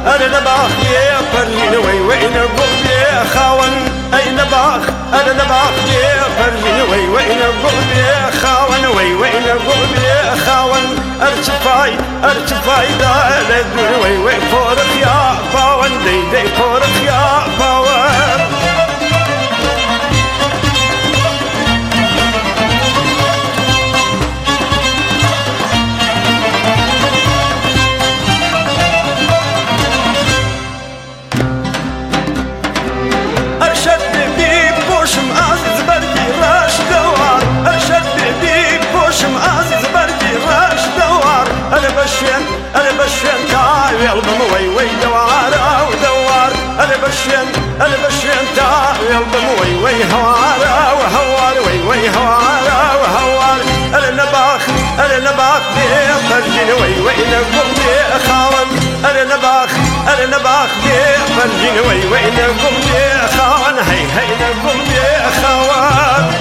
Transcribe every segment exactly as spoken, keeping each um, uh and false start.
أنا نباخ يا فرجين وي وين قلب يا خاون أي نباخ أنا نباخ يا فرجين وي وين قلب يا خاون وي وين قلب يا خاون ارتفاي ارتفاي دالد وي وي فورخ يا باون دي دي فورخ يا باون أنا بشين تاوي البم وي وي دوارة ودوار أنا بشين أنا بشين تاوي البم وي وي هوارة وهوار وي وي هوارة وهوار أنا نباخ أنا نباخ بيه فرجين وي وي نقول بيه خاون أنا نباخ أنا نباخ بيه فرجين وي وي نقول بيه خاون هي هي نقول بيه خاون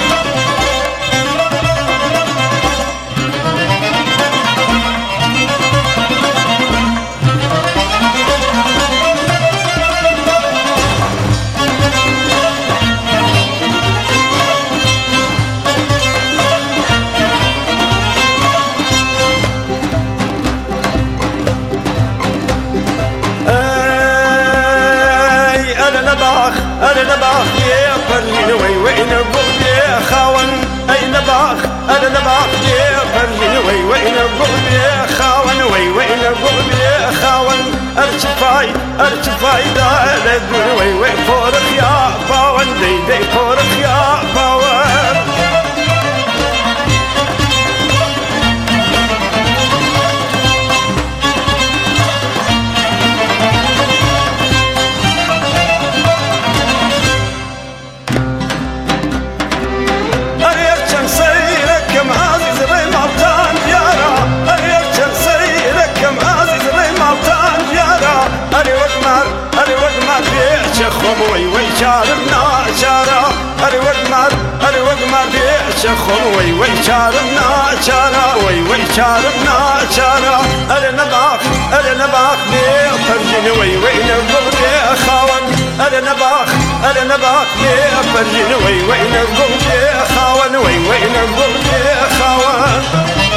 أنا نباخ يا فرجين وي وين قلب يا خاون أي نباخ أنا نباخ يا فرجين وي وين قلب يا خاون وي وين قلب يا خاون ارتفاي ارتفاي دالد وي وي فورخ يا باون دي دي فورخ يا باون وي وي شاربنا شارا أري وقمر أري وقمر بيشخم وي وي شاربنا شارا وي وي شاربنا شارا أري نباخ أري نباخ بيفرجين وي وي نقول بيه خاون أري نباخ أري نباخ بيفرجين وي وي نقول بيه خاون وي وي نقول بيه خاون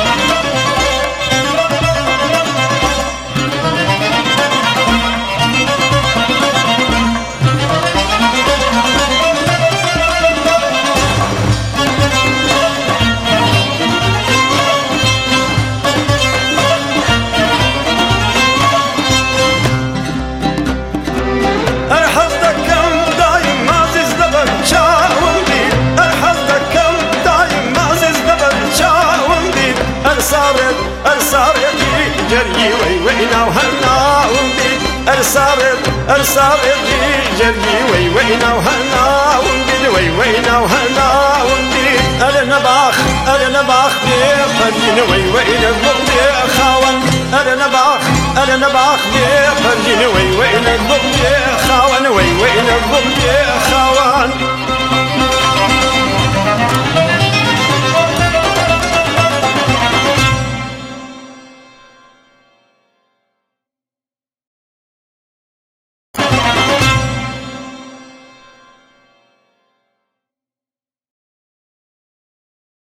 جري وي وينا وهنا ونبيد ارسارد ارسارد جري وي وينا وهنا ونبيد وي وينا وهنا ونبيد انا نباخ انا نباخ بيفرجين وي وينا قلبي خاون انا نباخ انا نباخ بيفرجين وي وينا قلبي خاون وي وينا قلبي خاون